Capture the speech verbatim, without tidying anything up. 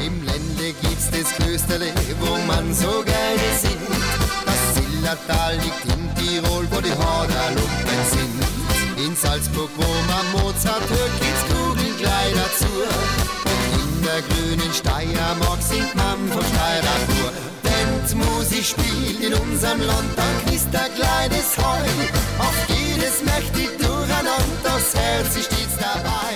Im Ländle gibt's das Klösterle, wo man so gerne singt. Das Zillertal liegt in Tirol, wo die Haderlumpen sind. In Salzburg, wo man Mozart hört, gibt's Kugelkleider dazu. Und in der grünen Steiermark singt man vom Steirer vor. Wenn die Musik spielt in unserem Land, dann knistert kleines Heu. Auf jedes mächtig durcheinander, das Herz ist stets dabei.